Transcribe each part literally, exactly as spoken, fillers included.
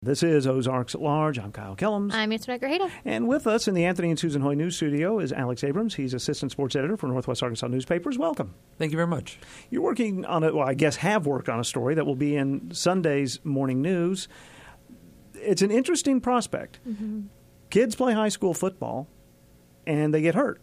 This is Ozarks at Large. I'm Kyle Kellums. I'm Antoinette Grajeda. And with us in the Anthony and Susan Hoy News Studio is Alex Abrams. He's Assistant Sports Editor for Northwest Arkansas Newspapers. Welcome. Thank you very much. You're working on a, well, I guess have worked on a story that will be in Sunday's morning news. It's an interesting prospect. Mm-hmm. Kids play high school football, and they get hurt.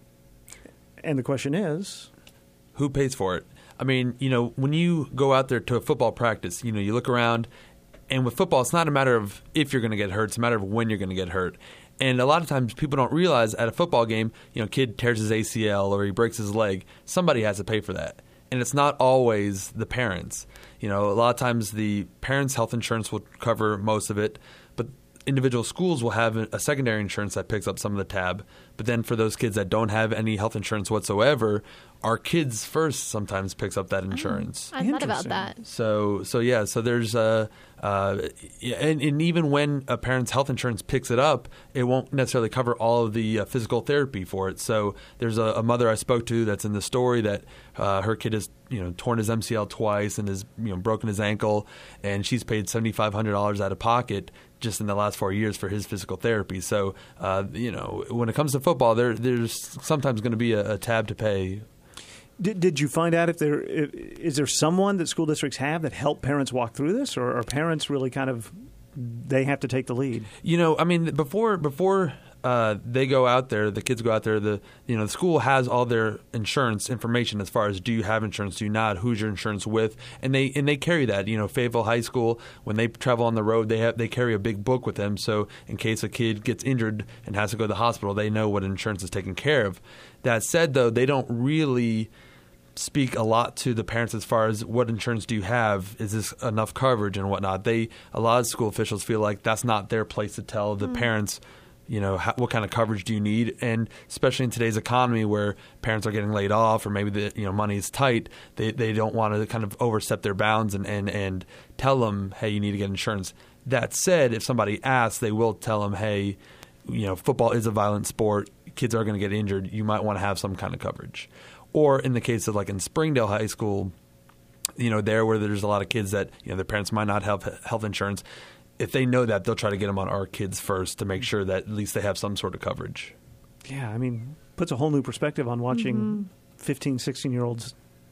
And the question is, who pays for it? I mean, you know, when you go out there to a football practice, you know, you look around. And with football, it's not a matter of if you're going to get hurt. It's a matter of when you're going to get hurt. And a lot of times people don't realize at a football game, you know, kid tears his A C L or he breaks his leg. Somebody has to pay for that. And it's not always the parents. You know, a lot of times the parents' health insurance will cover most of it. But individual schools will have a secondary insurance that picks up some of the tab. But then for those kids that don't have any health insurance whatsoever, our Kids First sometimes picks up that insurance. Oh, I thought about that. So, so yeah, so there's uh, uh, and, and even when a parent's health insurance picks it up, it won't necessarily cover all of the uh, physical therapy for it. So there's a, a mother I spoke to that's in the story that uh, her kid has you know torn his M C L twice and has you know broken his ankle, and she's paid seventy-five hundred dollars out of pocket just in the last four years for his physical therapy. So uh, you know when it comes to football, there there's sometimes going to be a, a tab to pay. Did, did you find out if there if, is there someone that school districts have that help parents walk through this, or are parents really kind of they have to take the lead? You know, I mean, before before uh, they go out there, the kids go out there. The you know the school has all their insurance information as far as do you have insurance, do you not, who's your insurance with, and they and they carry that. You know, Fayetteville High School, when they travel on the road, they have they carry a big book with them. So in case a kid gets injured and has to go to the hospital, they know what insurance is taken care of. That said, though, they don't really speak a lot to the parents as far as what insurance do you have, is this enough coverage and whatnot. They a lot of school officials feel like that's not their place to tell the mm. parents, you know, how, what kind of coverage do you need, and especially in today's economy where parents are getting laid off or maybe the you know money is tight, they they don't want to kind of overstep their bounds and, and, and tell them, hey, you need to get insurance. That said, if somebody asks, they will tell them, hey, you know, football is a violent sport. Kids are going to get injured. You might want to have some kind of coverage. Or in the case of like in Springdale High School, you know, there where there's a lot of kids that, you know, their parents might not have health insurance. If they know that, they'll try to get them on Our Kids First to make sure that at least they have some sort of coverage. Yeah, I mean, puts a whole new perspective on watching mm-hmm. fifteen, sixteen-year-olds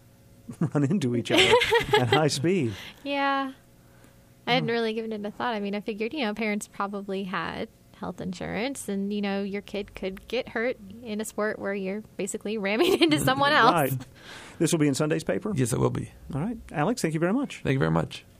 run into each other at high speed. Yeah. I hadn't really given it a thought. I mean, I figured, you know, parents probably had health insurance, and you know your kid could get hurt in a sport where you're basically ramming into someone else. Right. This will be in Sunday's paper? Yes, it will be. All right. Alex, thank you very much. Thank you very much.